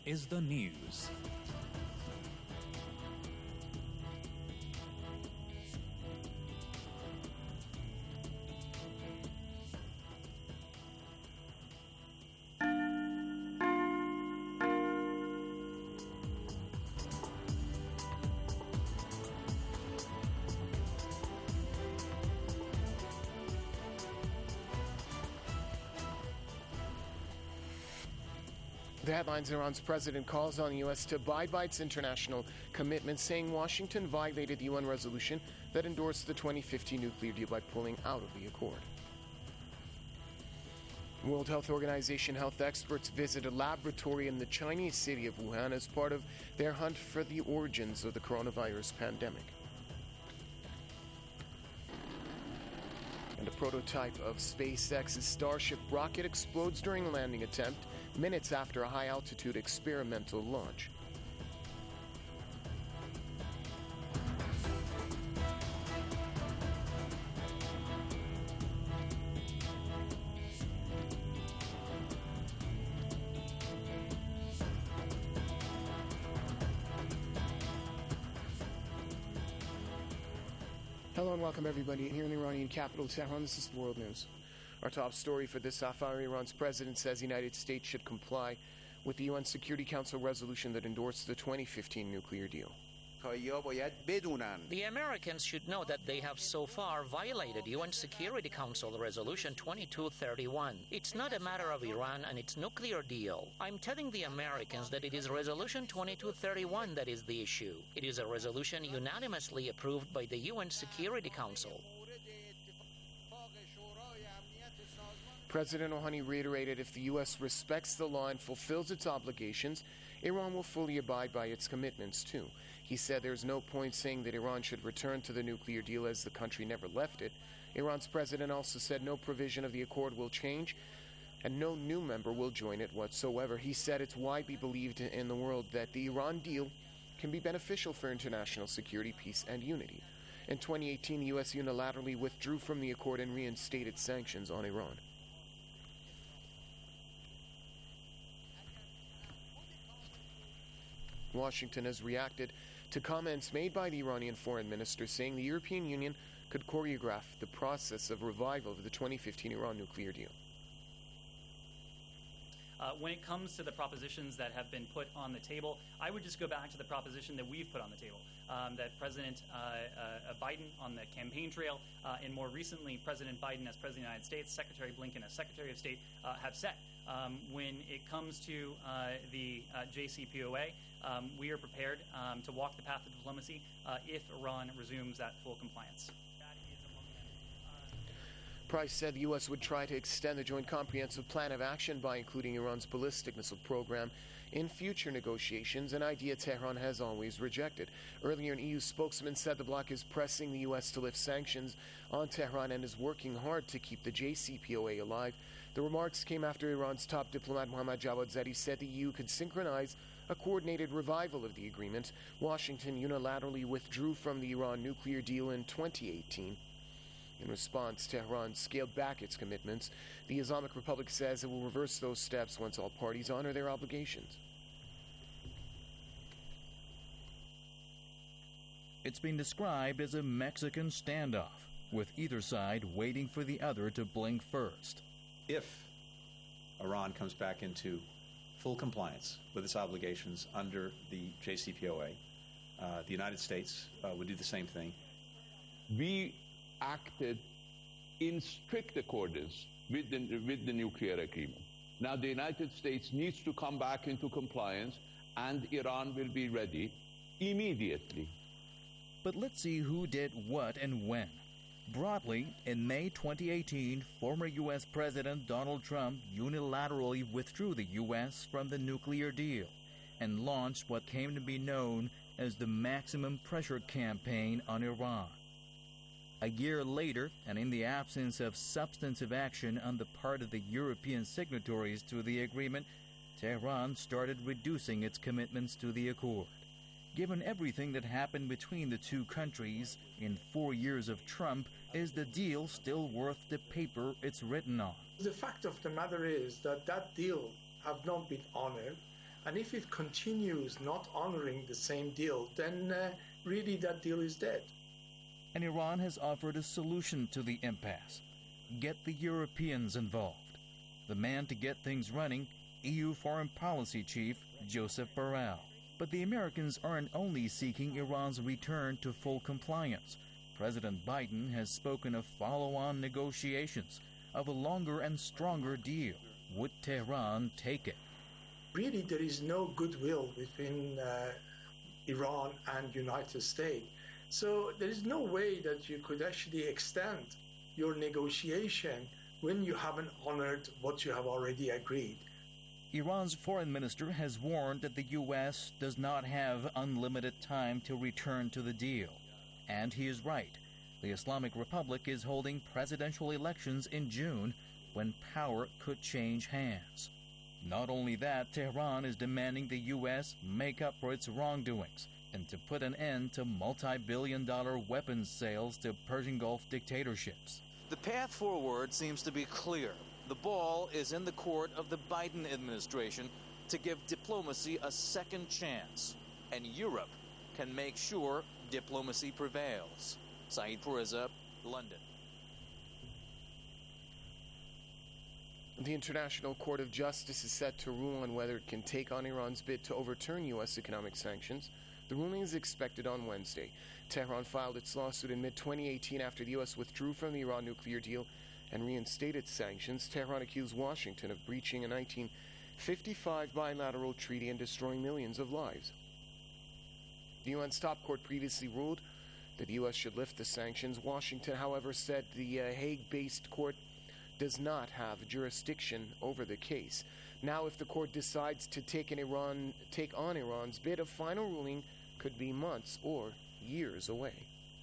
is the news. The headlines: Iran's president calls on the U.S. to abide by its international commitments, saying Washington violated the UN resolution that endorsed the 2015 nuclear deal by pulling out of the accord. World Health Organization health experts visit a laboratory in the Chinese city of Wuhan as part of their hunt for the origins of the coronavirus pandemic. And a prototype of SpaceX's Starship rocket explodes during a landing attempt, minutes after a high-altitude experimental launch. Hello and welcome everybody here in the Iranian capital, Tehran. This is World News. Our top story for this half hour: Iran's president says the United States should comply with the UN Security Council resolution that endorsed the 2015 nuclear deal. The Americans should know that they have so far violated UN Security Council Resolution 2231. It's not a matter of Iran and its nuclear deal. I'm telling the Americans that it is Resolution 2231 that is the issue. It is a resolution unanimously approved by the UN Security Council. President Rouhani reiterated if the U.S. respects the law and fulfills its obligations, Iran will fully abide by its commitments too. He said there's no point saying that Iran should return to the nuclear deal as the country never left it. Iran's president also said no provision of the accord will change and no new member will join it whatsoever. He said it's widely believed in the world that the Iran deal can be beneficial for international security, peace, and unity. In 2018, the U.S. unilaterally withdrew from the accord and reinstated sanctions on Iran. Washington has reacted to comments made by the Iranian foreign minister, saying the European Union could choreograph the process of revival of the 2015 Iran nuclear deal. When it comes to the propositions that have been put on the table, I would just go back to the proposition that we've put on the table, that President Biden on the campaign trail, and more recently President Biden as President of the United States, Secretary Blinken as Secretary of State, have set. When it comes to the JCPOA, we are prepared to walk the path of diplomacy if Iran resumes that full compliance. Price said the U.S. would try to extend the Joint Comprehensive Plan of Action by including Iran's ballistic missile program in future negotiations, an idea Tehran has always rejected. Earlier, an EU spokesman said the bloc is pressing the U.S. to lift sanctions on Tehran and is working hard to keep the JCPOA alive. The remarks came after Iran's top diplomat Mohammad Javad Zarif said the EU could synchronize a coordinated revival of the agreement. Washington unilaterally withdrew from the Iran nuclear deal in 2018. In response, Tehran scaled back its commitments. The Islamic Republic says it will reverse those steps once all parties honor their obligations. It's been described as a Mexican standoff, with either side waiting for the other to blink first. If Iran comes back into full compliance with its obligations under the JCPOA, the United States would do the same thing. We acted in strict accordance with the nuclear agreement. Now the United States needs to come back into compliance, and Iran will be ready immediately. But let's see who did what and when. Broadly, in May 2018, former U.S. President Donald Trump unilaterally withdrew the U.S. from the nuclear deal and launched what came to be known as the Maximum Pressure Campaign on Iran. A year later, and in the absence of substantive action on the part of the European signatories to the agreement, Tehran started reducing its commitments to the accord. Given everything that happened between the two countries in 4 years of Trump, is the deal still worth the paper it's written on? The fact of the matter is that that deal have not been honored, And if it continues not honoring the same deal, then really that deal is dead. And Iran has offered a solution to the impasse. Get the Europeans involved. The man to get things running, EU Foreign Policy Chief Joseph Borrell. But the Americans aren't only seeking Iran's return to full compliance. President Biden has spoken of follow-on negotiations, of a longer and stronger deal. Would Tehran take it? Really, there is no goodwill between Iran and United States. So there is no way that you could actually extend your negotiation when you haven't honored what you have already agreed. Iran's foreign minister has warned that the U.S. does not have unlimited time to return to the deal. And he is right. The Islamic Republic is holding presidential elections in June when power could change hands. Not only that, Tehran is demanding the U.S. make up for its wrongdoings and to put an end to multi-billion-dollar weapons sales to Persian Gulf dictatorships. The path forward seems to be clear. The ball is in the court of the Biden administration to give diplomacy a second chance, and Europe can make sure diplomacy prevails. Saeed Pourreza, London. The International Court of Justice is set to rule on whether it can take on Iran's bid to overturn U.S. economic sanctions. The ruling is expected on Wednesday. Tehran filed its lawsuit in mid-2018 after the U.S. withdrew from the Iran nuclear deal and reinstated sanctions. Tehran accused Washington of breaching a 1955 bilateral treaty and destroying millions of lives. The UN's top court previously ruled that the U.S. should lift the sanctions. Washington, however, said the Hague-based court does not have jurisdiction over the case. Now, if the court decides to take on Iran's bid, a final ruling could be months or years away.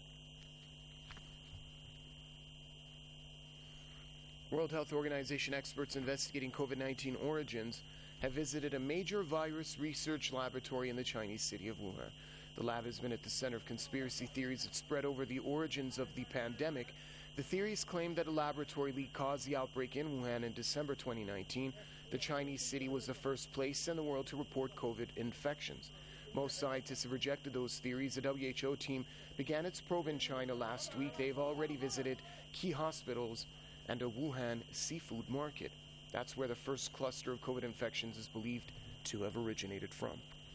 World Health Organization experts investigating COVID-19 origins have visited a major virus research laboratory in the Chinese city of Wuhan. The lab has been at the center of conspiracy theories that spread over the origins of the pandemic. The theories claim that a laboratory leak caused the outbreak in Wuhan in December 2019. The Chinese city was the first place in the world to report COVID infections. Most scientists have rejected those theories. The WHO team began its probe in China last week. They've already visited key hospitals and a Wuhan seafood market. That's where the first cluster of COVID infections is believed to have originated from.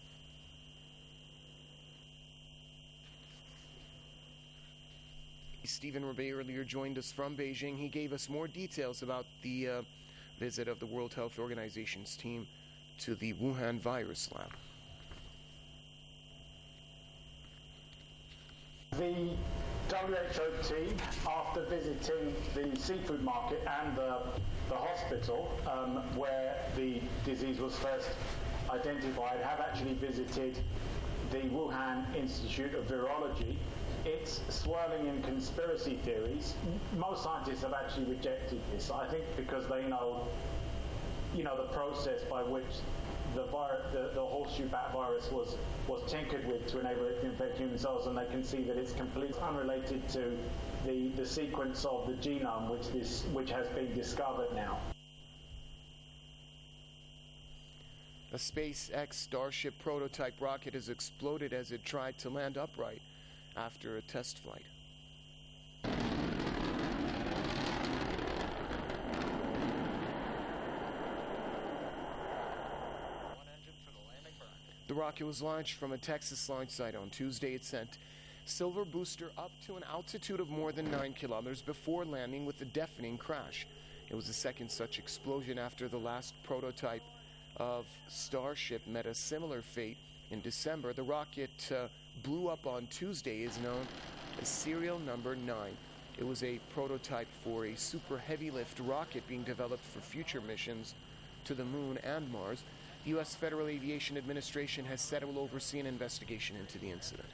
Stephen Rebay earlier joined us from Beijing. He gave us more details about the visit of the World Health Organization's team to the Wuhan virus lab. The WHO team, after visiting the seafood market and the hospital where the disease was first identified, have actually visited the Wuhan Institute of Virology. It's swirling in conspiracy theories. Most scientists have actually rejected this, I think, because they know the process by which the horseshoe bat virus was tinkered with to enable it to infect human cells, and they can see that it's completely unrelated to the sequence of the genome which has been discovered now. A SpaceX Starship prototype rocket has exploded as it tried to land upright after a test flight. The rocket was launched from a Texas launch site on Tuesday. It sent Silver Booster up to an altitude of more than 9 kilometers before landing with a deafening crash. It was the second such explosion after the last prototype of Starship met a similar fate in December. The rocket blew up on Tuesday is known as serial number 9. It was a prototype for a super heavy lift rocket being developed for future missions to the moon and Mars. The U.S. Federal Aviation Administration has said it will oversee an investigation into the incident.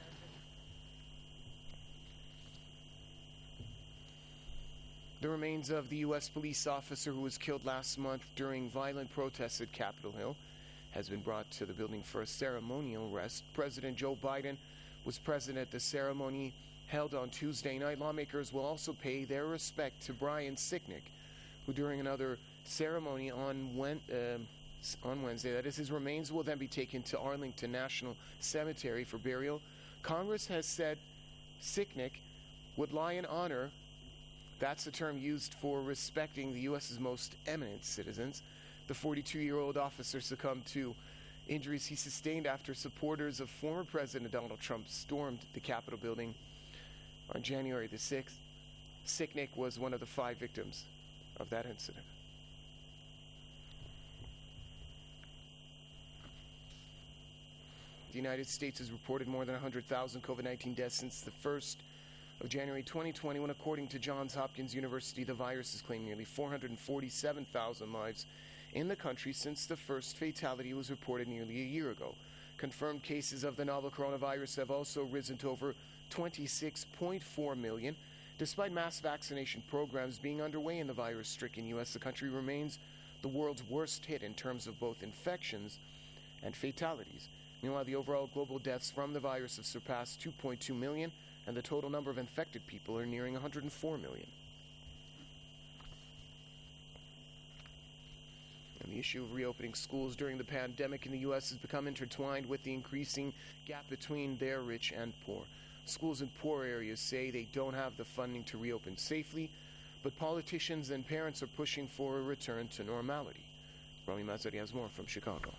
The remains of the U.S. police officer who was killed last month during violent protests at Capitol Hill has been brought to the building for a ceremonial rest. President Joe Biden was present at the ceremony held on Tuesday night. Lawmakers will also pay their respect to Brian Sicknick, who during another ceremony on on Wednesday. That is, his remains will then be taken to Arlington National Cemetery for burial. Congress has said Sicknick would lie in honor. That's the term used for respecting the U.S.'s most eminent citizens. The 42-year-old officer succumbed to injuries he sustained after supporters of former President Donald Trump stormed the Capitol building on January the 6th. Sicknick was one of the 5 victims of that incident. The United States has reported more than 100,000 COVID-19 deaths since the 1st of January 2020, when, according to Johns Hopkins University, the virus has claimed nearly 447,000 lives in the country since the first fatality was reported nearly a year ago. Confirmed cases of the novel coronavirus have also risen to over 26.4 million. Despite mass vaccination programs being underway in the virus-stricken U.S., the country remains the world's worst hit in terms of both infections and fatalities. Meanwhile, the overall global deaths from the virus have surpassed 2.2 million, and the total number of infected people are nearing 104 million. And the issue of reopening schools during the pandemic in the U.S. has become intertwined with the increasing gap between their rich and poor. Schools in poor areas say they don't have the funding to reopen safely, but politicians and parents are pushing for a return to normality. Rami Mazari has more from Chicago.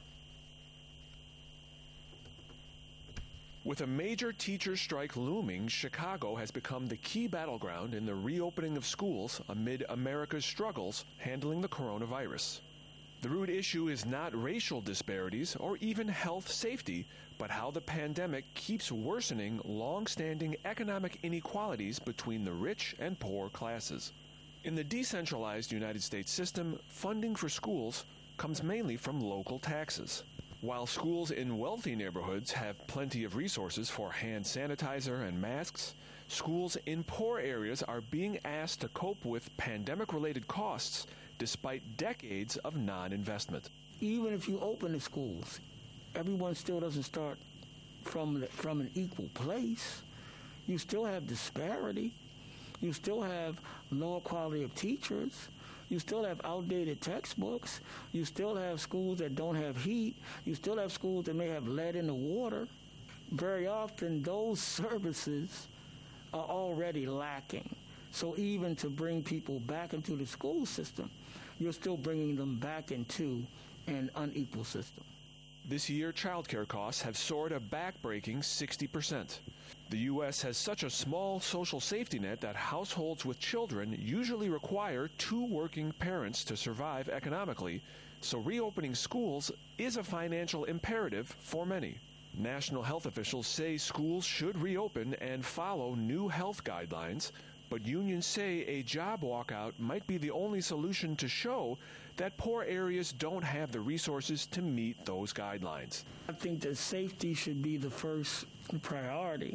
With a major teacher strike looming, Chicago has become the key battleground in the reopening of schools amid America's struggles handling the coronavirus. The root issue is not racial disparities or even health safety, but how the pandemic keeps worsening long-standing economic inequalities between the rich and poor classes. In the decentralized United States system, funding for schools comes mainly from local taxes. While schools in wealthy neighborhoods have plenty of resources for hand sanitizer and masks, schools in poor areas are being asked to cope with pandemic-related costs despite decades of non-investment. Even if you open the schools, everyone still doesn't start from an equal place. You still have disparity. You still have lower quality of teachers. You still have outdated textbooks. You still have schools that don't have heat. You still have schools that may have lead in the water. Very often, those services are already lacking. So even to bring people back into the school system, you're still bringing them back into an unequal system. This year, childcare costs have soared a back-breaking 60%. The U.S. has such a small social safety net that households with children usually require 2 working parents to survive economically, so reopening schools is a financial imperative for many. National health officials say schools should reopen and follow new health guidelines, but unions say a job walkout might be the only solution to show that poor areas don't have the resources to meet those guidelines. I think that safety should be the first priority,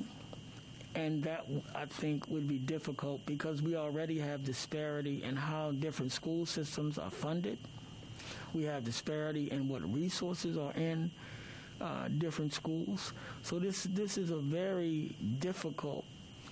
and that, I think, would be difficult because we already have disparity in how different school systems are funded. We have disparity in what resources are in different schools. So this is a very difficult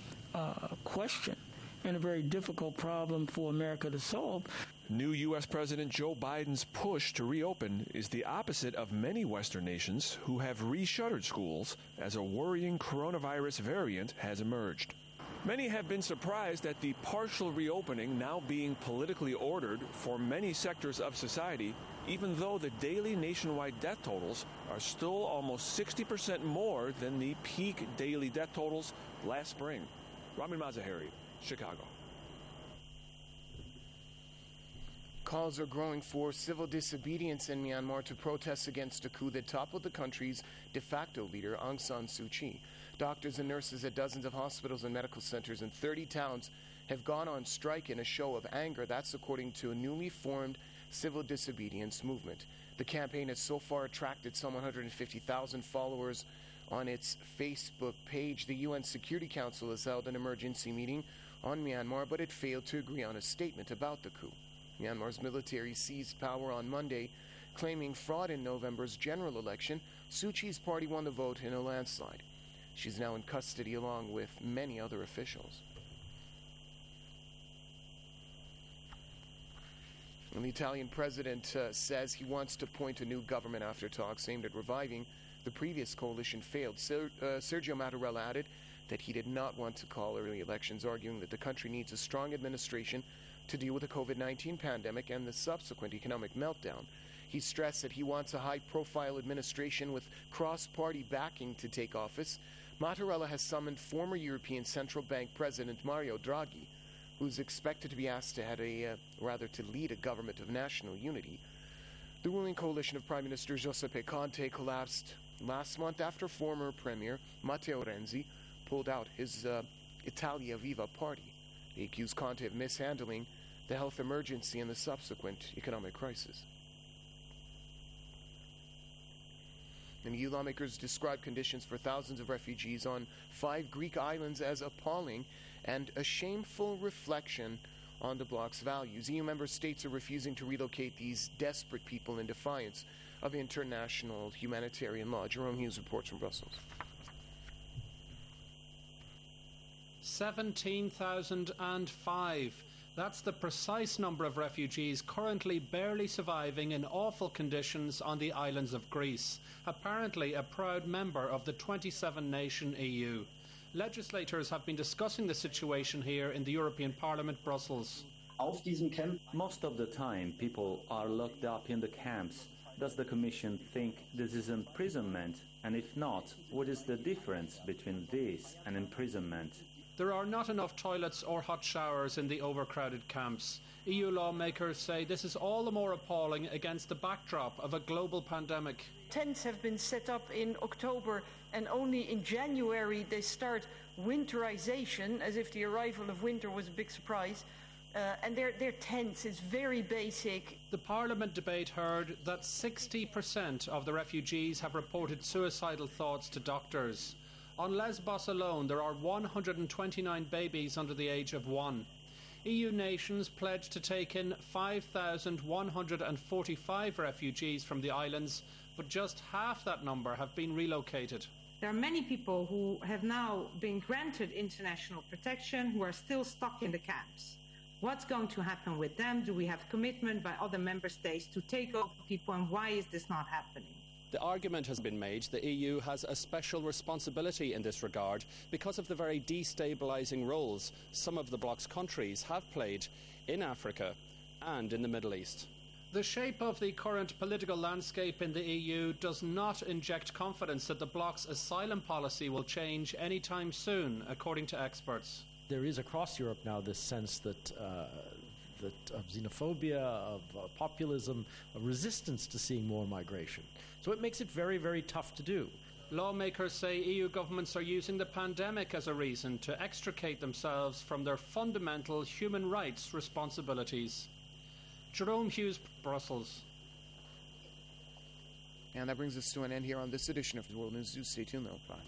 question and a very difficult problem for America to solve. New U.S. President Joe Biden's push to reopen is the opposite of many Western nations who have re-shuttered schools as a worrying coronavirus variant has emerged. Many have been surprised at the partial reopening now being politically ordered for many sectors of society, even though the daily nationwide death totals are still almost 60% more than the peak daily death totals last spring. Ramin Mazaheri, Chicago. Calls are growing for civil disobedience in Myanmar to protest against a coup that toppled the country's de facto leader, Aung San Suu Kyi. Doctors and nurses at dozens of hospitals and medical centers in 30 towns have gone on strike in a show of anger. That's according to a newly formed civil disobedience movement. The campaign has so far attracted some 150,000 followers on its Facebook page. The UN Security Council has held an emergency meeting on Myanmar, but it failed to agree on a statement about the coup. Myanmar's military seized power on Monday, claiming fraud in November's general election. Suu Kyi's party won the vote in a landslide. She's now in custody along with many other officials. And the Italian president says he wants to appoint a new government after talks aimed at reviving the previous coalition failed. Sergio Mattarella added that he did not want to call early elections, arguing that the country needs a strong administration to deal with the COVID-19 pandemic and the subsequent economic meltdown. He stressed that he wants a high-profile administration with cross-party backing to take office. Mattarella has summoned former European Central Bank President Mario Draghi, who's expected to be asked to lead a government of national unity. The ruling coalition of Prime Minister Giuseppe Conte collapsed last month after former Premier Matteo Renzi pulled out his Italia Viva party. They accused Conte of mishandling the health emergency and the subsequent economic crisis. And EU lawmakers described conditions for thousands of refugees on 5 Greek islands as appalling and a shameful reflection on the bloc's values. EU member states are refusing to relocate these desperate people in defiance of international humanitarian law. Jerome Hughes reports from Brussels. 17,005. That's the precise number of refugees currently barely surviving in awful conditions on the islands of Greece, apparently a proud member of the 27-nation EU. Legislators have been discussing the situation here in the European Parliament, Brussels. Auf diesen camp, most of the time people are locked up in the camps. Does the Commission think this is imprisonment? And if not, what is the difference between this and imprisonment? There are not enough toilets or hot showers in the overcrowded camps. EU lawmakers say this is all the more appalling against the backdrop of a global pandemic. Tents have been set up in October, and only in January they start winterization, as if the arrival of winter was a big surprise. And their tents is very basic. The Parliament debate heard that 60% of the refugees have reported suicidal thoughts to doctors. On Lesbos alone, there are 129 babies under the age of 1. EU nations pledged to take in 5,145 refugees from the islands, but just half that number have been relocated. There are many people who have now been granted international protection who are still stuck in the camps. What's going to happen with them? Do we have commitment by other member states to take over people, and why is this not happening? The argument has been made the EU has a special responsibility in this regard because of the very destabilising roles some of the bloc's countries have played in Africa and in the Middle East. The shape of the current political landscape in the EU does not inject confidence that the bloc's asylum policy will change anytime soon, according to experts. There is across Europe now this sense that of xenophobia, of populism, of resistance to seeing more migration. So it makes it very, very tough to do. Lawmakers say EU governments are using the pandemic as a reason to extricate themselves from their fundamental human rights responsibilities. Jerome Hughes, Brussels. And that brings us to an end here on this edition of the World News. Do stay tuned, though. Bye.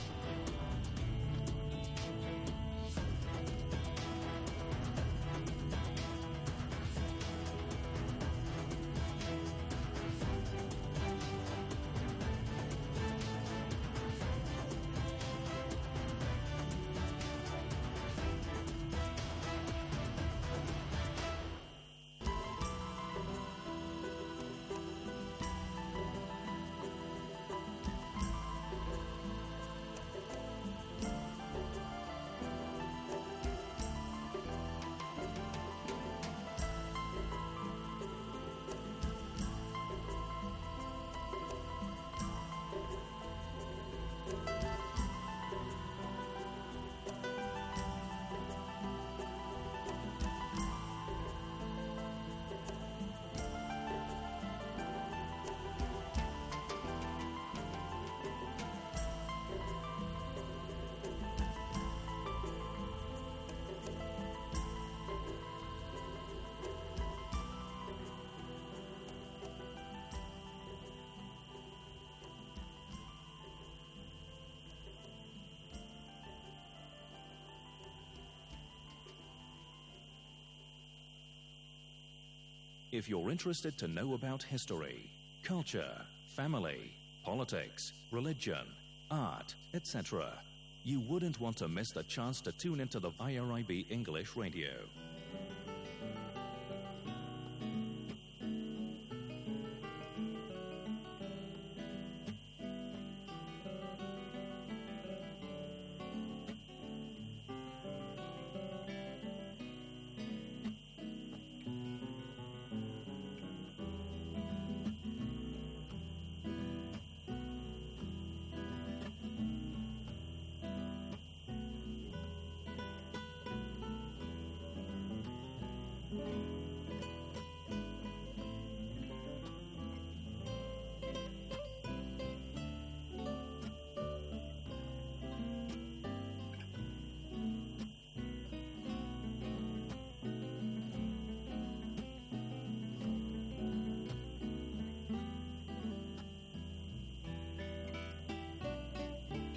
If you're interested to know about history, culture, family, politics, religion, art, etc., you wouldn't want to miss the chance to tune into the IRIB English Radio.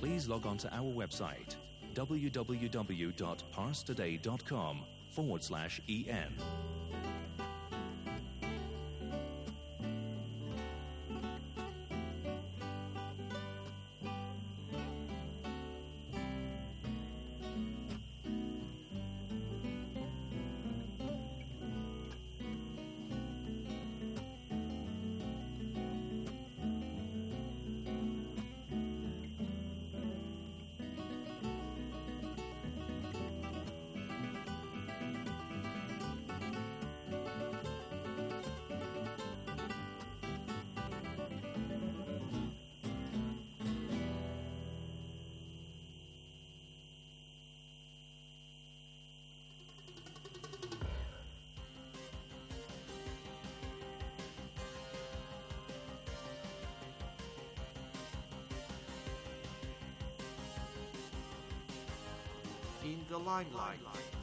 please log on to our website, www.parstoday.com/en. In the limelight.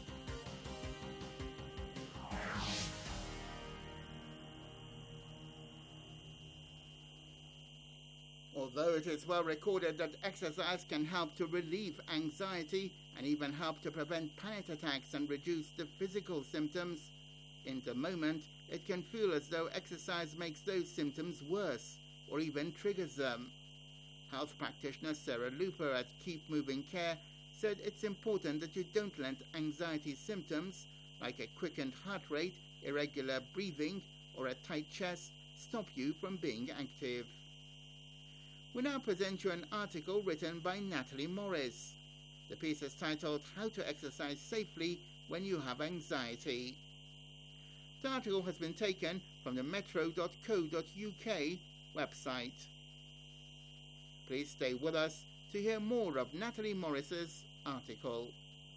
Although it is well recorded that exercise can help to relieve anxiety and even help to prevent panic attacks and reduce the physical symptoms, in the moment it can feel as though exercise makes those symptoms worse or even triggers them. Health practitioner Sarah Looper at Keep Moving Care said it's important that you don't let anxiety symptoms like a quickened heart rate, irregular breathing or a tight chest stop you from being active. We now present you an article written by Natalie Morris. The piece is titled How to Exercise Safely When You Have Anxiety. The article has been taken from the metro.co.uk website. Please stay with us to hear more of Natalie Morris's article.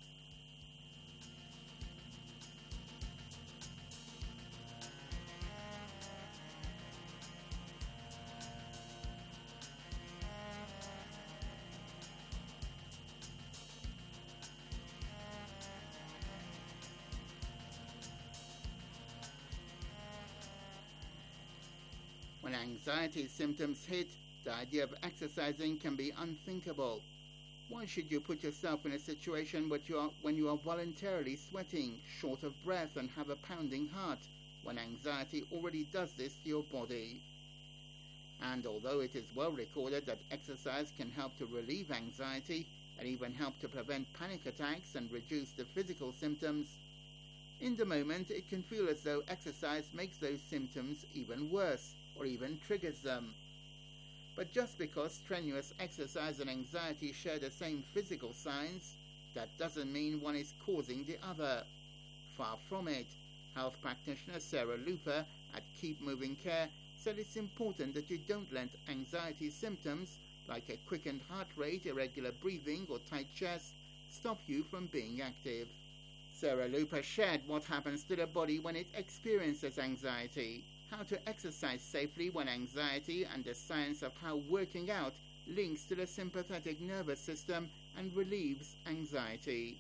When anxiety symptoms hit, the idea of exercising can be unthinkable. Why should you put yourself in a situation when you are voluntarily sweating, short of breath and have a pounding heart, when anxiety already does this to your body? And although it is well recorded that exercise can help to relieve anxiety and even help to prevent panic attacks and reduce the physical symptoms, in the moment it can feel as though exercise makes those symptoms even worse or even triggers them. But just because strenuous exercise and anxiety share the same physical signs, that doesn't mean one is causing the other. Far from it. Health practitioner Sarah Looper at Keep Moving Care said it's important that you don't let anxiety symptoms like a quickened heart rate, irregular breathing or tight chest stop you from being active. Sarah Looper shared what happens to the body when it experiences anxiety, how to exercise safely when anxiety, and the science of how working out links to the sympathetic nervous system and relieves anxiety.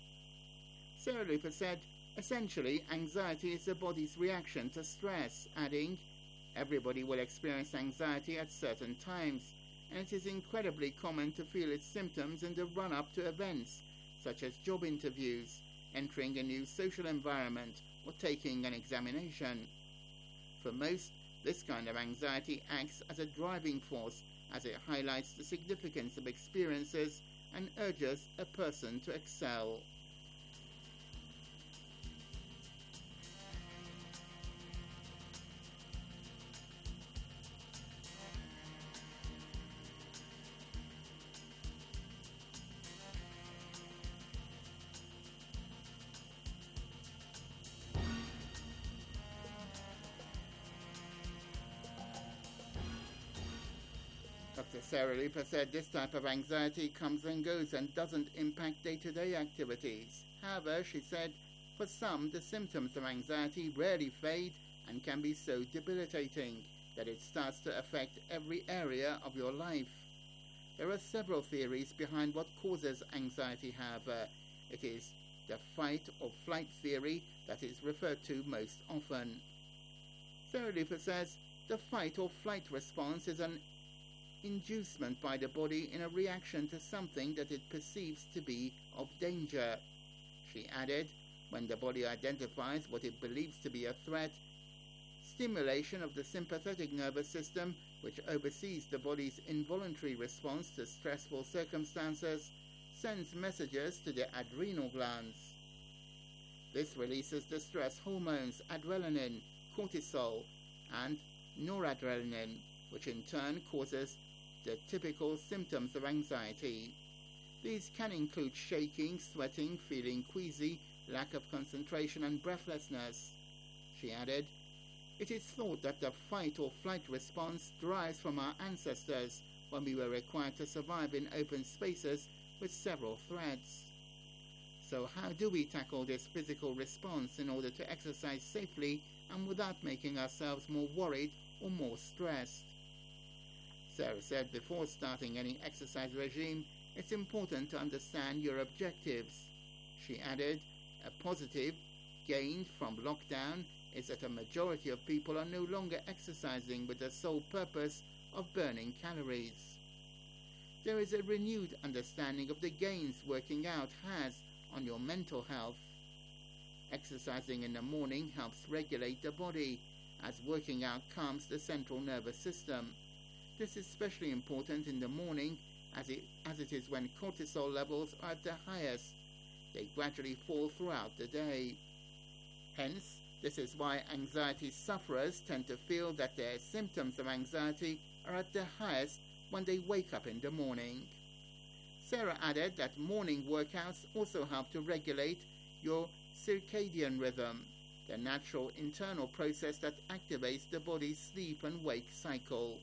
Sarah Looper said, essentially, anxiety is the body's reaction to stress, adding, everybody will experience anxiety at certain times, and it is incredibly common to feel its symptoms in the run-up to events, such as job interviews, entering a new social environment, or taking an examination. For most, this kind of anxiety acts as a driving force as it highlights the significance of experiences and urges a person to excel. Dr. Sarah Looper said this type of anxiety comes and goes and doesn't impact day-to-day activities. However, she said, for some, the symptoms of anxiety rarely fade and can be so debilitating that it starts to affect every area of your life. There are several theories behind what causes anxiety, however. It is the fight or flight theory that is referred to most often. Sarah Looper says, the fight or flight response is an inducement by the body in a reaction to something that it perceives to be of danger. She added, when the body identifies what it believes to be a threat, stimulation of the sympathetic nervous system, which oversees the body's involuntary response to stressful circumstances, sends messages to the adrenal glands. This releases the stress hormones adrenaline, cortisol, and noradrenaline, which in turn causes the typical symptoms of anxiety. These can include shaking, sweating, feeling queasy, lack of concentration, and breathlessness. She added, "It is thought that the fight or flight response derives from our ancestors when we were required to survive in open spaces with several threats. So how do we tackle this physical response in order to exercise safely and without making ourselves more worried or more stressed?" Sarah said before starting any exercise regime, it's important to understand your objectives. She added, a positive gained from lockdown is that a majority of people are no longer exercising with the sole purpose of burning calories. There is a renewed understanding of the gains working out has on your mental health. Exercising in the morning helps regulate the body, as working out calms the central nervous system. This is especially important in the morning, as it is when cortisol levels are at the highest. They gradually fall throughout the day. Hence, this is why anxiety sufferers tend to feel that their symptoms of anxiety are at their highest when they wake up in the morning. Sarah added that morning workouts also help to regulate your circadian rhythm, the natural internal process that activates the body's sleep and wake cycle.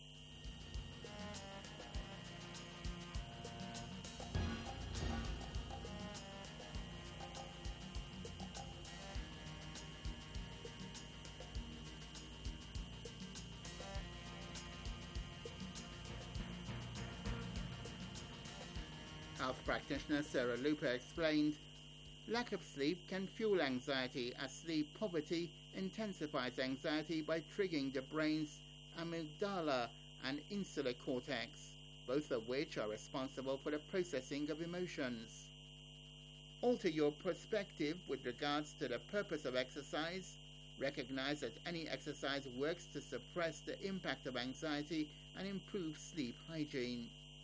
Health practitioner Sarah Luper explained, lack of sleep can fuel anxiety, as sleep poverty intensifies anxiety by triggering the brain's amygdala and insular cortex, both of which are responsible for the processing of emotions. Alter your perspective with regards to the purpose of exercise. Recognize that any exercise works to suppress the impact of anxiety and improve sleep hygiene.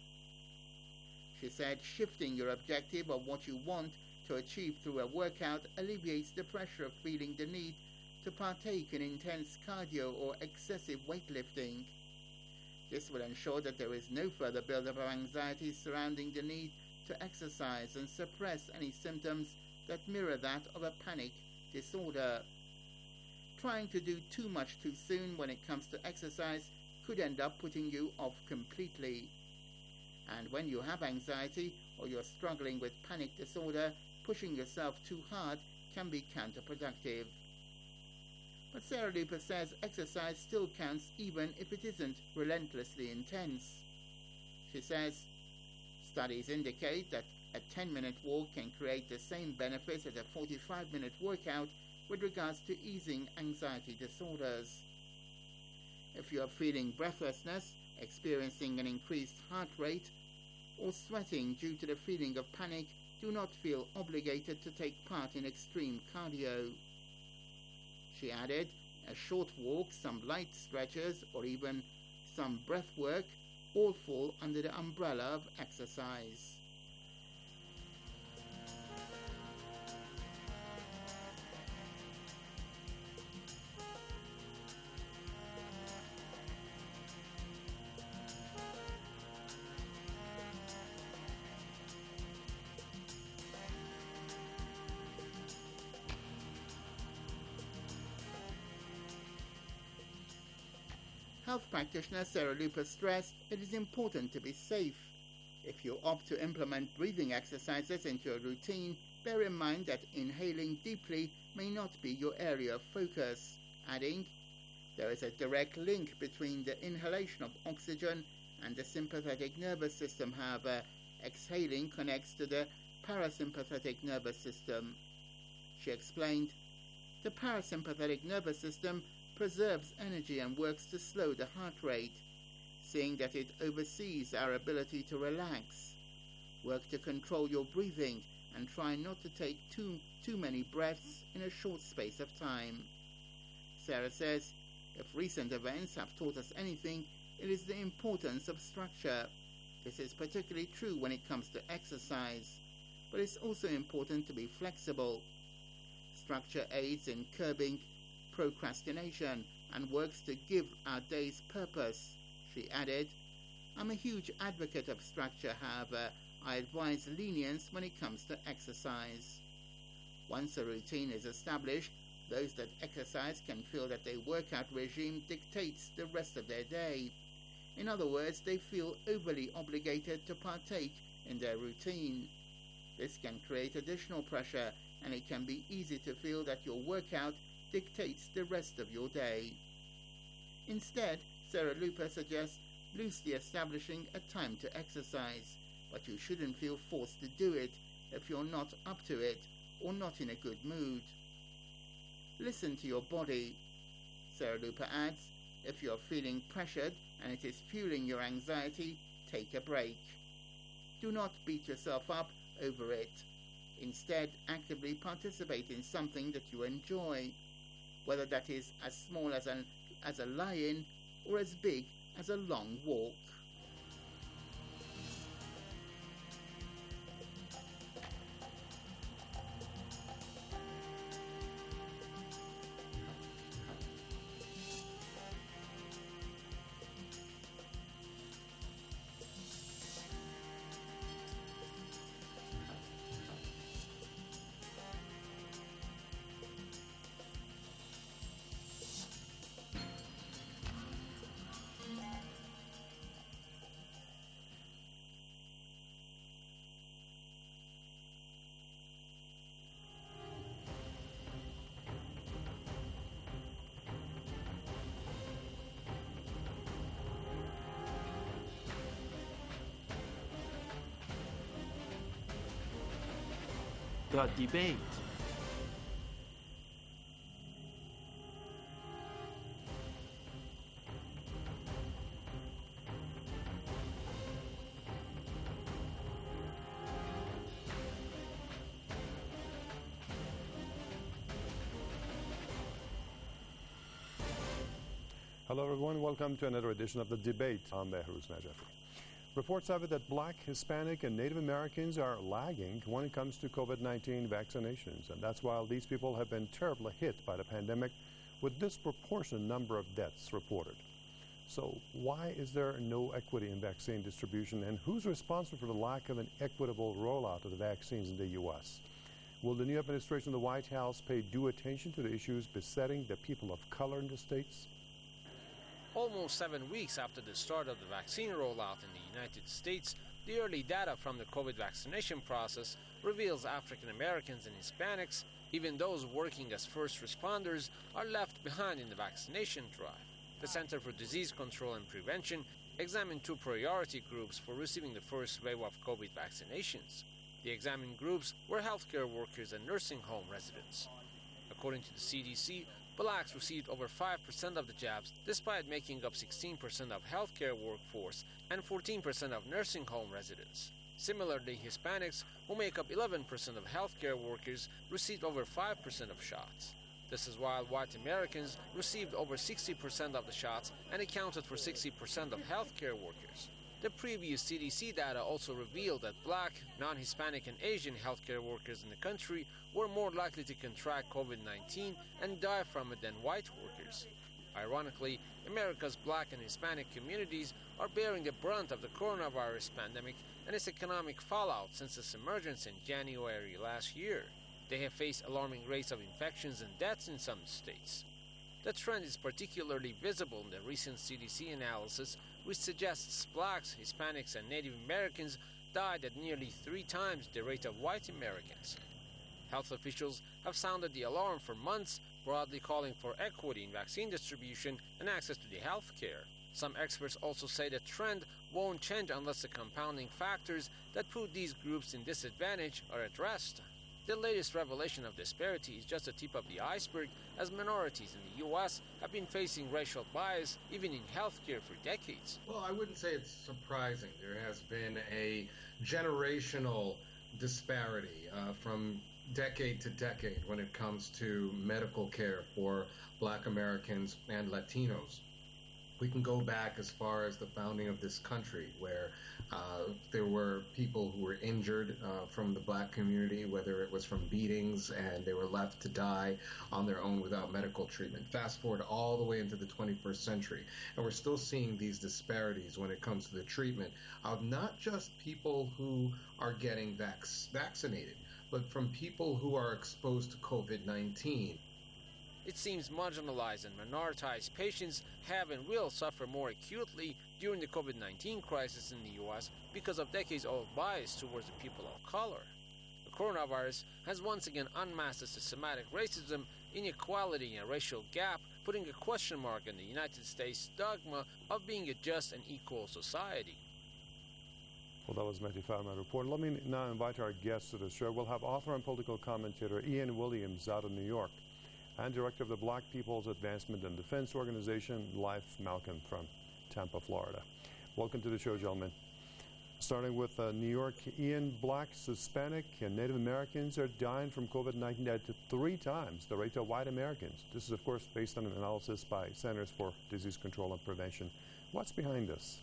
She said, shifting your objective of what you want to achieve through a workout alleviates the pressure of feeling the need to partake in intense cardio or excessive weightlifting. This will ensure that there is no further buildup of anxiety surrounding the need to exercise and suppress any symptoms that mirror that of a panic disorder. Trying to do too much too soon when it comes to exercise could end up putting you off completely. And when you have anxiety or you're struggling with panic disorder, pushing yourself too hard can be counterproductive. But Sarah Luper says exercise still counts even if it isn't relentlessly intense. She says, studies indicate that a 10-minute walk can create the same benefits as a 45-minute workout with regards to easing anxiety disorders. If you are feeling breathlessness, experiencing an increased heart rate, or sweating due to the feeling of panic, do not feel obligated to take part in extreme cardio. She added, a short walk, some light stretches, or even some breath work all fall under the umbrella of exercise. Health practitioner Sarah Luper stressed it is important to be safe. If you opt to implement breathing exercises into your routine, bear in mind that inhaling deeply may not be your area of focus, adding, there is a direct link between the inhalation of oxygen and the sympathetic nervous system. However, exhaling connects to the parasympathetic nervous system. She explained, the parasympathetic nervous system preserves energy and works to slow the heart rate. saying that it oversees our ability to relax. Work to control your breathing and try not to take too many breaths in a short space of time. Sarah says, if recent events have taught us anything, it is the importance of structure. This is particularly true when it comes to exercise, but it's also important to be flexible. Structure aids in curbing procrastination and works to give our days purpose. She added, I'm a huge advocate of structure, however, I advise lenience when it comes to exercise. Once a routine is established, those that exercise can feel that their workout regime dictates the rest of their day. In other words, they feel overly obligated to partake in their routine. This can create additional pressure, and it can be easy to feel that your workout dictates the rest of your day. Instead, Sarah Luper suggests loosely establishing a time to exercise, but you shouldn't feel forced to do it if you're not up to it or not in a good mood. Listen to your body. Sarah Luper adds, if you're feeling pressured and it is fueling your anxiety, take a break. Do not beat yourself up over it. Instead, actively participate in something that you enjoy, whether that is as small as a lie-in or as big as a long walk. The debate. Hello everyone, welcome to another edition of The Debate. I'm Behruz Najafi. Reports have it that Black, Hispanic, and Native Americans are lagging when it comes to COVID-19 vaccinations, and that's while these people have been terribly hit by the pandemic with disproportionate number of deaths reported. So why is there no equity in vaccine distribution, and who's responsible for the lack of an equitable rollout of the vaccines in the U.S.? Will the new administration of the White House pay due attention to the issues besetting the people of color in the states? Almost 7 weeks after the start of the vaccine rollout in the United States, the early data from the COVID vaccination process reveals African Americans and Hispanics, even those working as first responders, are left behind in the vaccination drive. The Center for Disease Control and Prevention examined 2 priority groups for receiving the first wave of COVID vaccinations. The examined groups were healthcare workers and nursing home residents. According to the CDC, Blacks received over 5% of the jabs, despite making up 16% of healthcare workforce and 14% of nursing home residents. Similarly, Hispanics, who make up 11% of healthcare workers, received over 5% of shots. This is while white Americans received over 60% of the shots and accounted for 60% of healthcare workers. The previous CDC data also revealed that Black, non-Hispanic, and Asian healthcare workers in the country were more likely to contract COVID-19 and die from it than white workers. Ironically, America's Black and Hispanic communities are bearing the brunt of the coronavirus pandemic and its economic fallout since its emergence in January last year. They have faced alarming rates of infections and deaths in some states. The trend is particularly visible in the recent CDC analysis, which suggests Blacks, Hispanics, and Native Americans died at nearly 3 times the rate of white Americans. Health officials have sounded the alarm for months, broadly calling for equity in vaccine distribution and access to the health care. Some experts also say the trend won't change unless the compounding factors that put these groups in disadvantage are addressed. The latest revelation of disparity is just the tip of the iceberg, as minorities in the U.S. have been facing racial bias even in healthcare for decades. Well, I wouldn't say it's surprising. There has been a generational disparity from decade to decade when it comes to medical care for Black Americans and Latinos. We can go back as far as the founding of this country, where there were people who were injured from the Black community, whether it was from beatings, and they were left to die on their own without medical treatment. Fast forward all the way into the 21st century, and we're still seeing these disparities when it comes to the treatment of not just people who are getting vaccinated, but from people who are exposed to COVID-19. It seems marginalized and minoritized patients have and will suffer more acutely during the COVID-19 crisis in the U.S. because of decades-old bias towards the people of color. The coronavirus has once again unmasked the systematic racism, inequality, and racial gap, putting a question mark on the United States' dogma of being a just and equal society. Well, that was Mehdi Farahmand report. Let me now invite our guests to the show. We'll have author and political commentator Ian Williams out of New York, and director of the Black People's Advancement and Defense Organization, Life Malcolm from Tampa, Florida. Welcome to the show, gentlemen. Starting with New York, Ian, Blacks, Hispanic, and Native Americans are dying from COVID-19 at 3 times the rate of white Americans. This is, of course, based on an analysis by Centers for Disease Control and Prevention. What's behind this?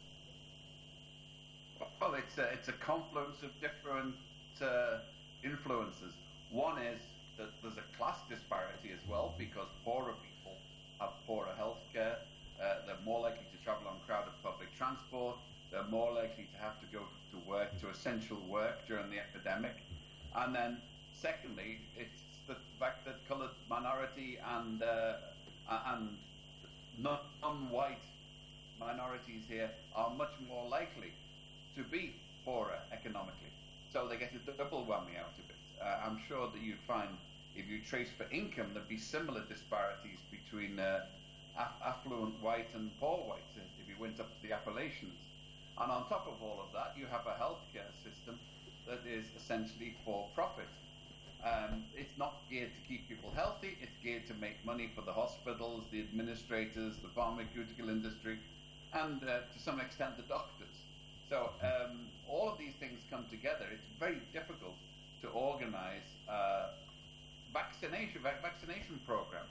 Well, it's a confluence of different influences. One is that there's a class disparity as well, because poorer people have poorer health care. They're more likely to travel on crowded public transport. They're more likely to have to go to work, to essential work during the epidemic. And then secondly, it's the fact that coloured minority and non-white minorities here are much more likely to be poorer economically. So they get a double whammy out of it. I'm sure that you'd find, if you trace for income, there'd be similar disparities between affluent white and poor white if you went up to the Appalachians. And on top of all of that, you have a healthcare system that is essentially for profit. It's not geared to keep people healthy, it's geared to make money for the hospitals, the administrators, the pharmaceutical industry, and to some extent the doctors. So all of these things come together. It's very difficult to organize vaccination program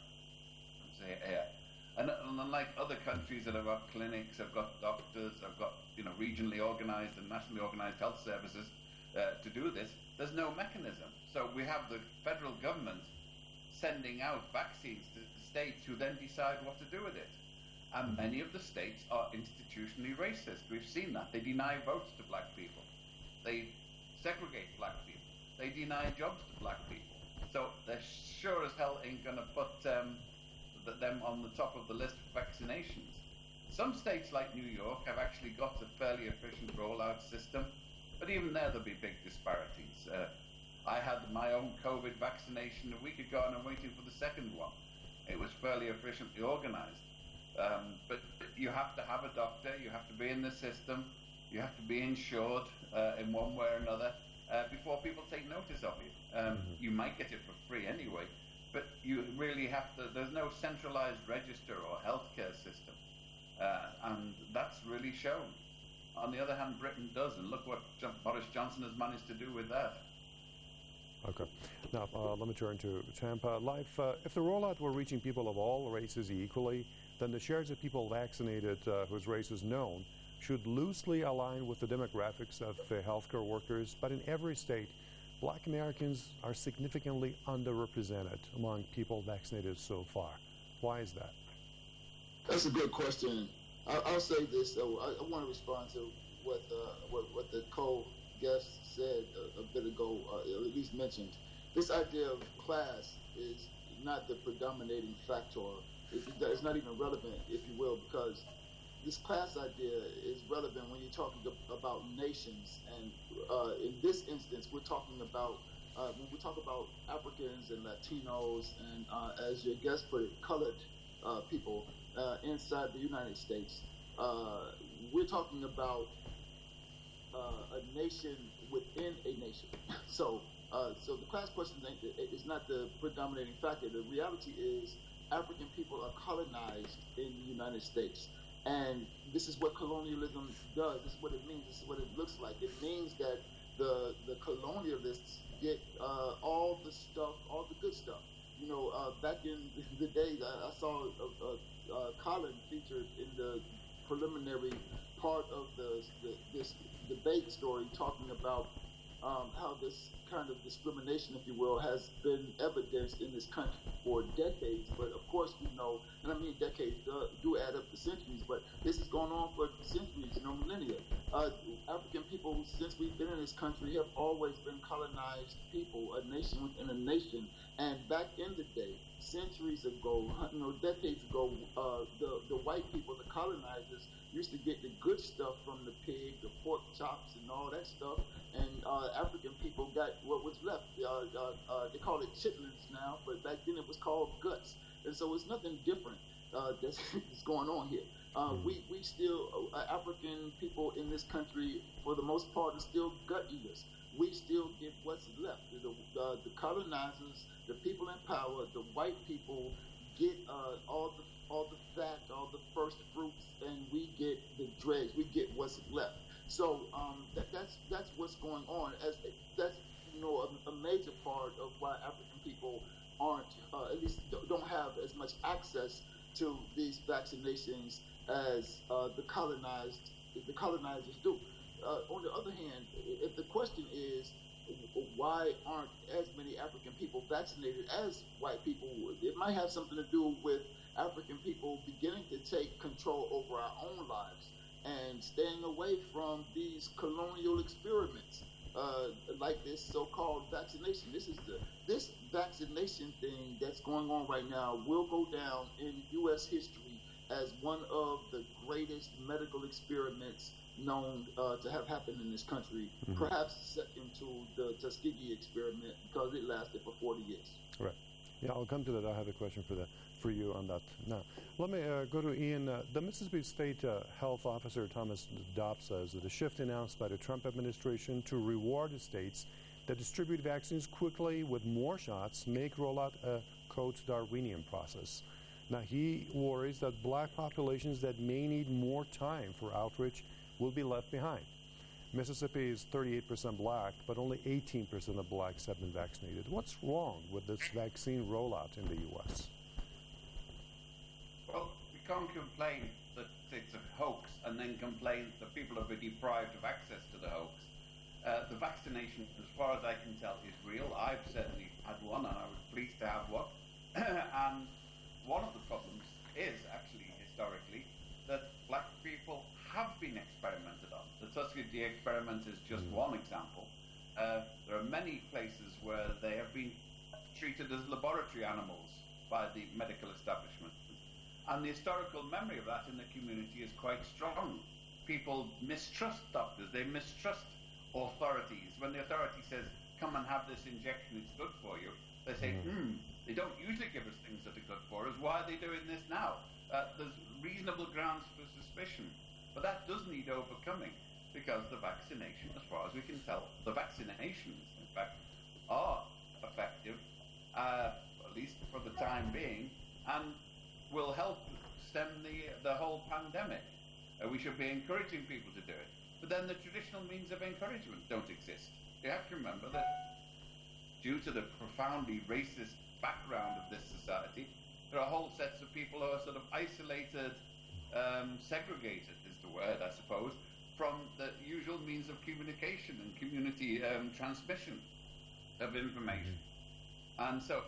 here. And unlike other countries that have got clinics, have got doctors, have got regionally organized and nationally organized health services to do this, there's no mechanism. So we have the federal government sending out vaccines to the states, who then decide what to do with it. And many of the states are institutionally racist. We've seen that. They deny votes to black people. They segregate black people. They deny jobs to black people. So they sure as hell ain't going to put them on the top of the list for vaccinations. Some states like New York have actually got a fairly efficient rollout system, but even there there'll be big disparities. I had my own COVID vaccination a week ago, and I'm waiting for the second one. It was fairly efficiently organized. But you have to have a doctor, you have to be in the system, you have to be insured in one way or another before people take notice of you. You might get it for free anyway, but you really have to, there's no centralized register or healthcare system, and that's really shown. On the other hand, Britain does, and look what Boris Johnson has managed to do with that. Okay. Now, let me turn to Tampa. Life, if the rollout were reaching people of all races equally, then the shares of people vaccinated whose race is known should loosely align with the demographics of healthcare workers. But in every state, Black Americans are significantly underrepresented among people vaccinated so far. Why is that? That's a good question. I'll say this, though. I want to respond to what the co-guest said a bit ago, or at least mentioned. This idea of class is not the predominating factor. It's not even relevant, if you will, because this class idea is relevant when you're talking about nations. And in this instance, we're talking about, when we talk about Africans and Latinos and, as your guest put it, colored people inside the United States, we're talking about a nation within a nation. So So the class question is not the predominating factor. The reality is African people are colonized in the United States. And this is what colonialism does. This is what it means. This is what it looks like. It means that the colonialists get all the stuff, all the good stuff. You know, back in the days, I saw Colin featured in the preliminary part of this debate story talking about how this kind of discrimination, if you will, has been evidenced in this country for decades. But of course, we know, and I mean decades do add up to centuries, but this has gone on for centuries, millennia. African people, since we've been in this country, have always been colonized people, a nation within a nation. And back in the day, centuries ago, decades ago, the white people, the colonizers, used to get the good stuff from the pig, the pork chops, and all that stuff. And African people got what was left. They call it chitlins now, but back then it was called guts. And so it's nothing different that's going on here. We still, African people in this country, for the most part, are still gut eaters. We still get what's left. The colonizers, the people in power, the white people get all the fat, all the first fruits, and we get the dregs. We get what's left. So that's what's going on. That's a major part of why African people aren't, at least don't have as much access to these vaccinations as the colonizers do. On the other hand, if the question is why aren't as many African people vaccinated as white people, it might have something to do with African people beginning to take control over our own lives and staying away from these colonial experiments like this so-called vaccination. This vaccination thing that's going on right now will go down in U.S. history as one of the greatest medical experiments known to have happened in this country, perhaps second to the Tuskegee experiment, because it lasted for 40 years. Right. Yeah, I'll come to that. I have a question for you on that now. Let me go to Ian. The Mississippi State Health Officer Thomas Dobbs says that the shift announced by the Trump administration to reward the states that distribute vaccines quickly with more shots make rollout a Darwinian process. Now, he worries that black populations that may need more time for outreach will be left behind. Mississippi is 38% black, but only 18% of blacks have been vaccinated. What's wrong with this vaccine rollout in the U.S.? Well, we can't complain that it's a hoax and then complain that people are deprived of access to the hoax. The vaccination, as far as I can tell, is real. I've certainly had one, and I was pleased to have one. And one of the problems is actually historically that black people have been experimented on. The Tuskegee experiment is just one example. There are many places where they have been treated as laboratory animals by the medical establishment. And the historical memory of that in the community is quite strong. People mistrust doctors. They mistrust authorities. When the authority says, come and have this injection, it's good for you, they say, they don't usually give us things that are good for us. Why are they doing this now? There's reasonable grounds for suspicion. But that does need overcoming, because the vaccination, as far as we can tell, the vaccinations, in fact, are effective, at least for the time being, and will help stem the whole pandemic. We should be encouraging people to do it. But then the traditional means of encouragement don't exist. You have to remember that due to the profoundly racist background of this society, there are whole sets of people who are sort of isolated, segregated is the word, I suppose, from the usual means of communication and community transmission of information. And so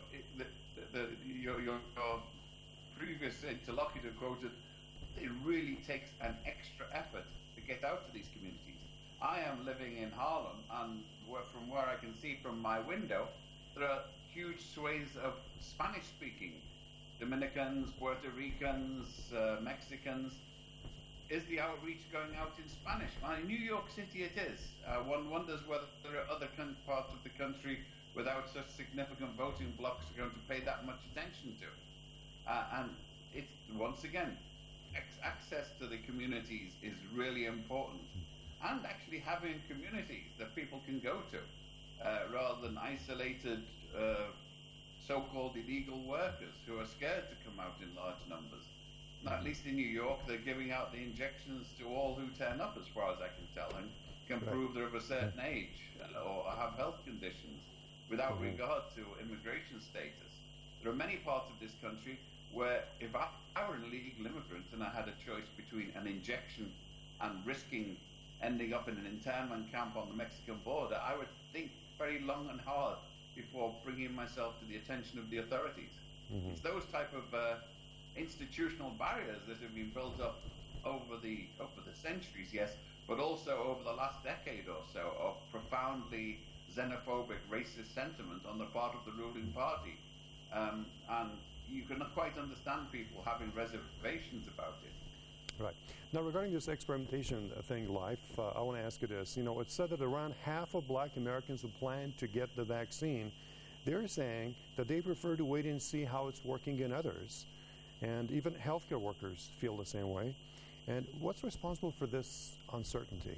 your previous interlocutor quoted, it really takes an extra effort to get out to these communities. I am living in Harlem, and from where I can see from my window, there are huge swathes of Spanish-speaking Dominicans, Puerto Ricans, Mexicans. Is the outreach going out in Spanish? Well, in New York City it is. One wonders whether there are other parts of the country without such significant voting blocks are going to pay that much attention to. And it's, once again, access to the communities is really important. And actually having communities that people can go to. rather than isolated so-called illegal workers who are scared to come out in large numbers. Now, at least in New York, they're giving out the injections to all who turn up, as far as I can tell, and can prove they're of a certain age or have health conditions without regard to immigration status. There are many parts of this country where if I were an illegal immigrant and I had a choice between an injection and risking ending up in an internment camp on the Mexican border, I would think very long and hard before bringing myself to the attention of the authorities. It's those type of institutional barriers that have been built up over the centuries, yes, but also over the last decade or so of profoundly xenophobic, racist sentiment on the part of the ruling party. And you can quite understand people having reservations about it. Right. Now, regarding this experimentation thing, Life, I want to ask you this. You know, it's said that around half of black Americans who plan to get the vaccine, they're saying that they prefer to wait and see how it's working in others. And even healthcare workers feel the same way. And what's responsible for this uncertainty?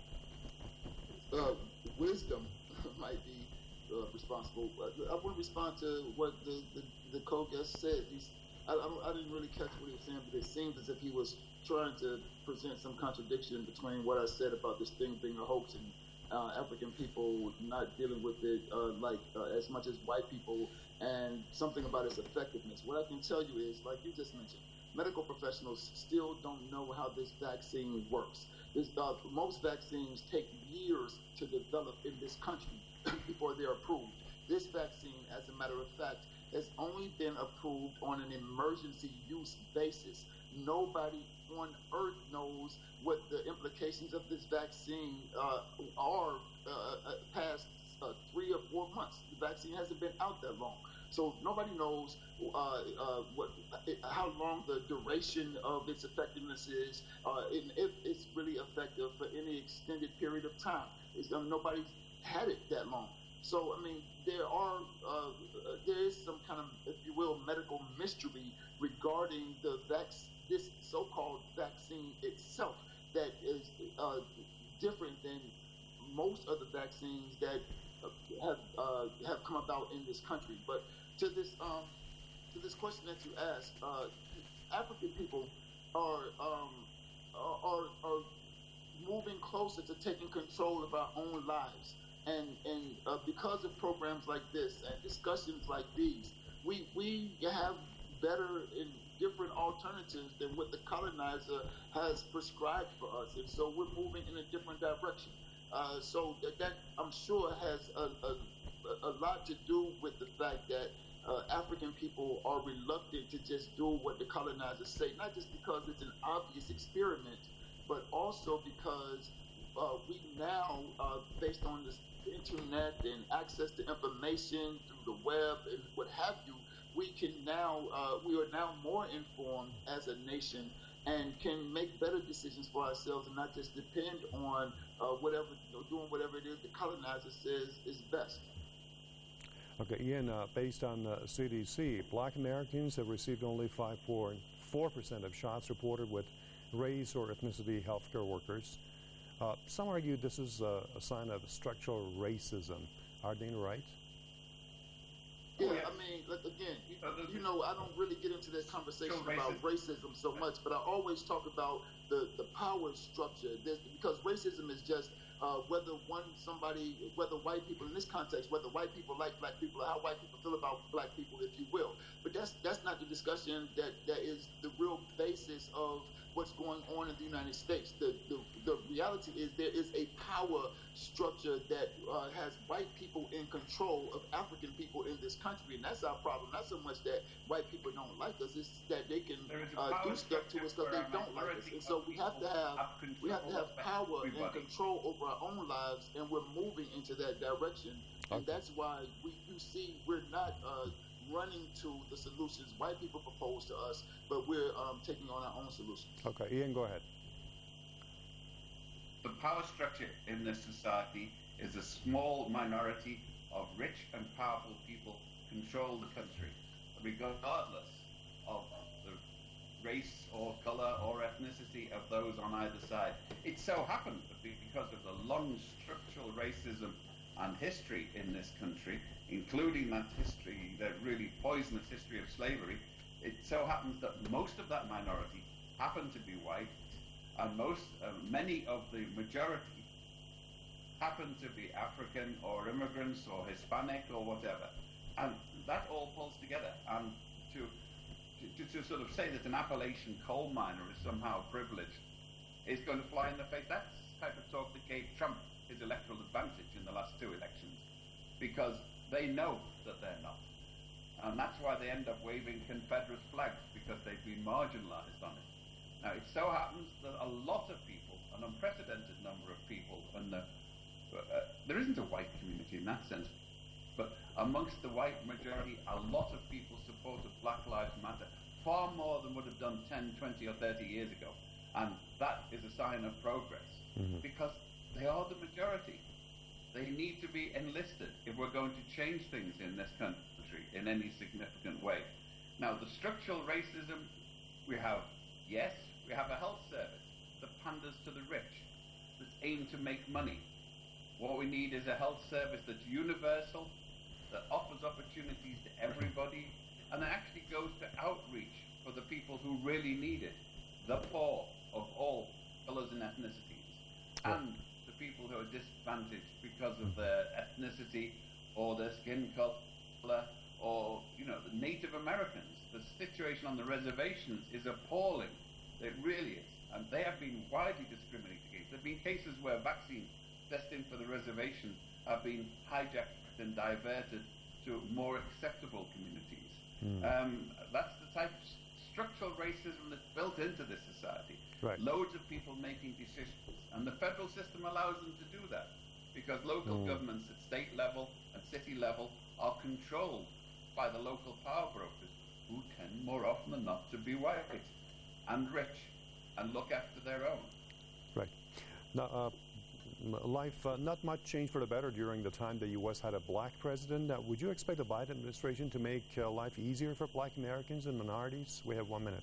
Wisdom might be responsible. I want to respond to what the co-guest said. I didn't really catch what he was saying, but it seemed as if he was trying to present some contradiction between what I said about this thing being a hoax and African people not dealing with it as much as white people, and something about its effectiveness. What I can tell you is, like you just mentioned, medical professionals still don't know how this vaccine works. Most vaccines take years to develop in this country before they're approved. This vaccine, as a matter of fact, has only been approved on an emergency use basis. Nobody on earth knows what the implications of this vaccine are past 3 or 4 months. The vaccine hasn't been out that long. So nobody knows how long the duration of its effectiveness is, and if it's really effective for any extended period of time. Nobody's had it that long. So, I mean, there is some kind of, if you will, medical mystery regarding this so-called vaccine itself that is different than most of the vaccines that have come about in this country. But to this question that you asked, African people are moving closer to taking control of our own lives. And because of programs like this and discussions like these, we have better and different alternatives than what the colonizer has prescribed for us. And so we're moving in a different direction. So that I'm sure has a lot to do with the fact that African people are reluctant to just do what the colonizers say, not just because it's an obvious experiment, but also because we now, based on the internet and access to information through the web and what have you, we are now more informed as a nation and can make better decisions for ourselves and not just depend on doing whatever it is the colonizer says is best. Okay, Ian, based on CDC, black Americans have received only 5.4% of shots reported with race or ethnicity healthcare workers. Some argue this is a sign of structural racism. Are they right? Yeah, I mean, again, I don't really get into that conversation about racism so much, but I always talk about the power structure. Because racism is just whether white people, in this context, whether white people like black people, or how white people feel about black people, if you will. But that's not the discussion that is the real basis of what's going on in the United States. The reality is there is a power structure that has white people in control of African people in this country, and that's our problem. Not so much that white people don't like us; it's that they can do stuff to us because they don't like us. And so we have to have power and control over our own lives, and we're moving into that direction. And that's why you see we're not running to the solutions white people propose to us, but we're taking on our own solutions. Okay, Ian, go ahead. The power structure in this society is a small minority of rich and powerful people control the country, regardless of the race or color or ethnicity of those on either side. It so happened that because of the long structural racism and history in this country, including that history, that really poisonous history of slavery, it so happens that most of that minority happen to be white, and many of the majority happen to be African or immigrants or Hispanic or whatever. And that all pulls together. And to sort of say that an Appalachian coal miner is somehow privileged is going to fly in the face. That's the type of talk that gave Trump his electoral advantage in the last 2 elections, because they know that they're not. And that's why they end up waving Confederate flags, because they've been marginalized on it. Now, it so happens that a lot of people, an unprecedented number of people, and there isn't a white community in that sense, but amongst the white majority, a lot of people supported Black Lives Matter, far more than would have done 10, 20 or 30 years ago. And that is a sign of progress, because they are the majority. They need to be enlisted if we're going to change things in this country in any significant way. Now, the structural racism we have, yes, we have a health service that panders to the rich, that's aimed to make money. What we need is a health service that's universal, that offers opportunities to everybody, and that actually goes to outreach for the people who really need it, the poor of all colors and ethnicities, and the people who are disadvantaged because of their ethnicity or their skin color, or, the Native Americans. The situation on the reservations is appalling. It really is. And they have been widely discriminated against. There have been cases where vaccines destined for the reservation have been hijacked and diverted to more acceptable communities. That's the type of structural racism that's built into this society. Right. Loads of people making decisions, and the federal system allows them to do that, because local governments at state level and city level are controlled by the local power brokers, who tend more often than not to be white and rich and look after their own. Right. Now, life, not much changed for the better during the time the U.S. had a black president. Would you expect the Biden administration to make life easier for black Americans and minorities? We have 1 minute.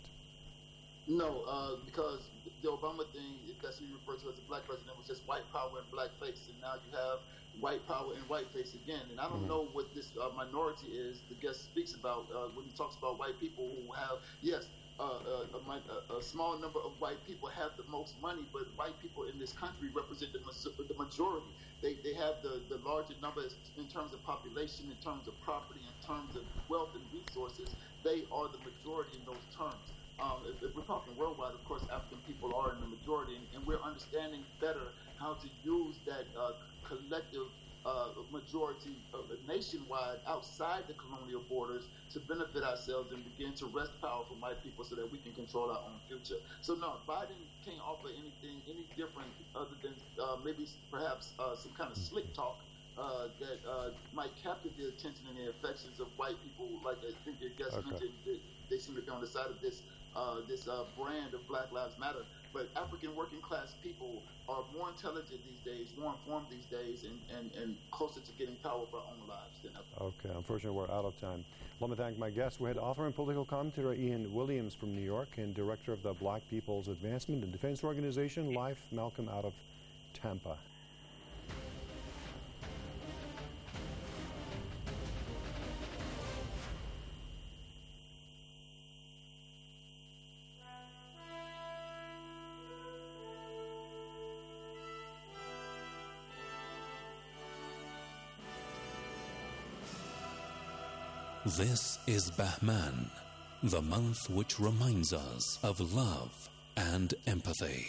No, because the Obama thing, that's what you refer to as a black president, was just white power and black face, and now you have white power and white face again. And I don't know what this minority is the guest speaks about when he talks about white people who have, yes, a small number of white people have the most money, but white people in this country represent the majority. They have the larger numbers in terms of population, in terms of property, in terms of wealth and resources. They are the majority in those terms. If we're talking worldwide, of course, African people are in the majority, and we're understanding better how to use that collective majority nationwide outside the colonial borders to benefit ourselves and begin to wrest power from white people so that we can control our own future. So no, Biden can't offer anything any different other than maybe perhaps some kind of slick talk that might capture the attention and the affections of white people. Like I think your guest mentioned, they seem to be on the side of this brand of Black Lives Matter. But African working class people are more intelligent these days, more informed these days, and closer to getting power of our own lives than ever. Okay, unfortunately, we're out of time. Let me thank my guests. We had author and political commentator Ian Williams from New York and director of the Black People's Advancement and Defense Organization, Life Malcolm, out of Tampa. This is Bahman, the month which reminds us of love and empathy.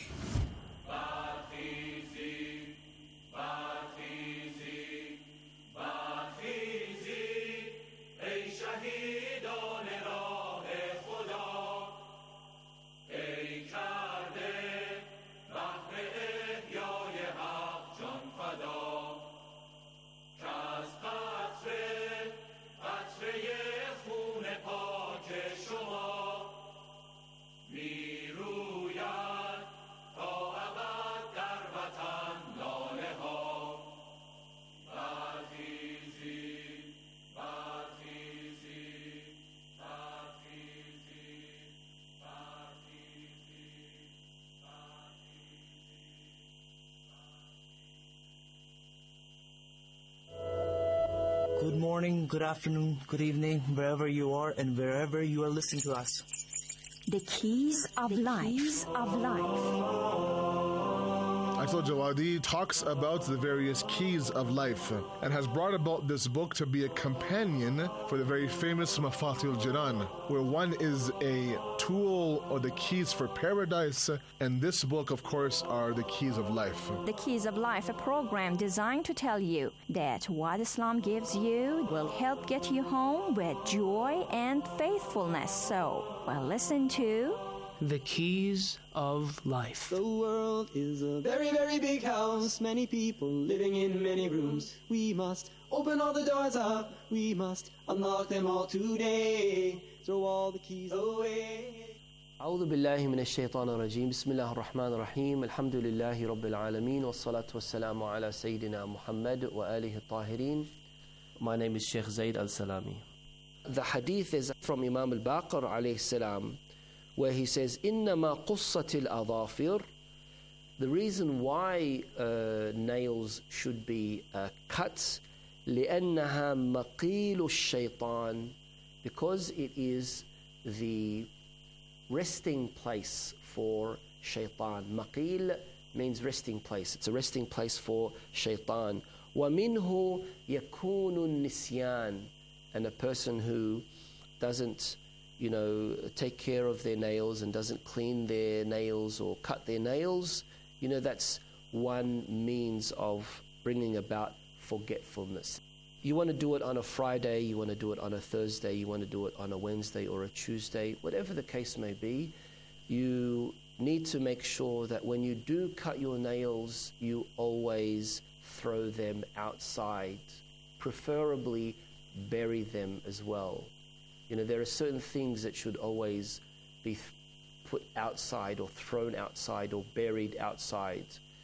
میروید تا Good morning, good afternoon, good evening, wherever you are and wherever you are listening to us. The Keys of Life. Ayatollah Jawadi talks about the various keys of life and has brought about this book to be a companion for the very famous Mafatihul Jinan, where one is a tool or the keys for paradise, and this book, of course, are the keys of life. The Keys of Life, a program designed to tell you that what Islam gives you will help get you home with joy and faithfulness. So, well, listen to The Keys of Life. The world is a very, very big house. Many people living in many rooms. We must open all the doors up. We must unlock them all today. Throw all the keys away. أعوذ بالله من الشيطان الرجيم بسم الله الرحمن الرحيم الحمد لله رب العالمين والصلاة والسلام على سيدنا محمد وآله الطاهرين. My name is Sheikh Zaid Al-Salami. The hadith is from Imam Al-Baqir alayhi salam, where he says, إِنَّمَا قُصَّتِ الْأَظَافِرِ. The reason why nails should be cut, لِأَنَّهَا مَقِيلُ الشَّيْطَانِ, because it is the resting place for shaitan. Maqil means resting place. It's a resting place for shaitan. وَمِنْهُ يَكُونُ النِّسْيَانِ. And a person who doesn't take care of their nails and doesn't clean their nails or cut their nails, that's one means of bringing about forgetfulness. You want to do it on a Friday, you want to do it on a Thursday, you want to do it on a Wednesday or a Tuesday, whatever the case may be, you need to make sure that when you do cut your nails, you always throw them outside, preferably bury them as well. There are certain things that should always be put outside or thrown outside or buried outside.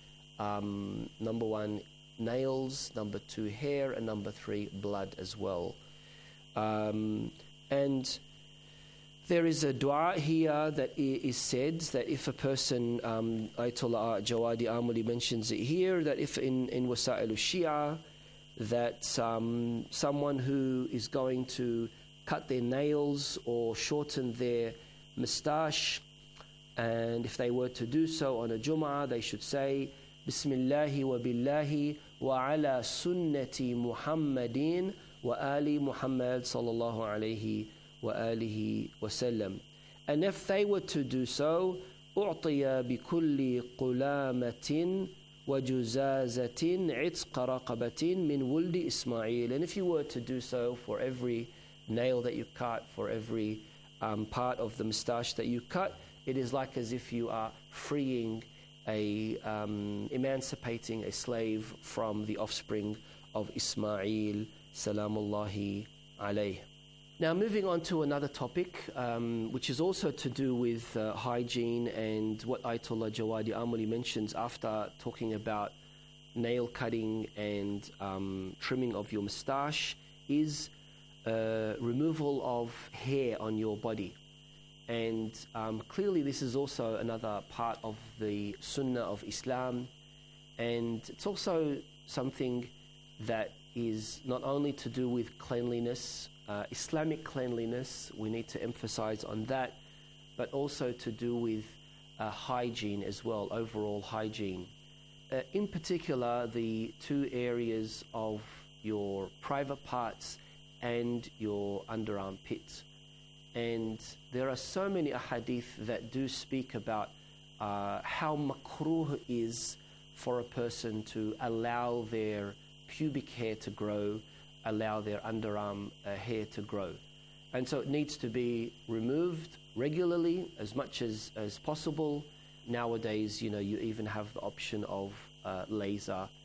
Number one, nails. Number two, hair. And number three, blood as well. And there is a dua here that is said that if a person, Ayatollah Jawadi Amuli mentions it here, that if in Wasa'il al-Shia, that someone who is going to cut their nails or shorten their moustache, and if they were to do so on a Jum'ah, they should say Bismillahi wa billahi wa ala sunnati Muhammadin wa ali Muhammad sallallahu alayhi wa alihi wa sallam. And if they were to do so, أُعْطِيَ بِكُلِّ قُلَامَةٍ وَجُزَازَةٍ عِتْقَ رَقَبَةٍ مِنْ وُلْدِ إِسْمَعِيلٍ. And if you were to do so for every nail that you cut, for every part of the moustache that you cut, it is like as if you are freeing emancipating a slave from the offspring of Ismail, salamullahi alayh. Now moving on to another topic, which is also to do with hygiene, and what Ayatollah Jawadi Amuli mentions after talking about nail cutting and trimming of your moustache, is removal of hair on your body. And clearly this is also another part of the Sunnah of Islam, and it's also something that is not only to do with cleanliness, Islamic cleanliness, we need to emphasize on that, but also to do with hygiene as well, overall hygiene. In particular, the two areas of your private parts and your underarm pit. And there are so many ahadith that do speak about how makruh is for a person to allow their pubic hair to grow, allow their underarm hair to grow. And so it needs to be removed regularly, as much as possible. Nowadays, you even have the option of laser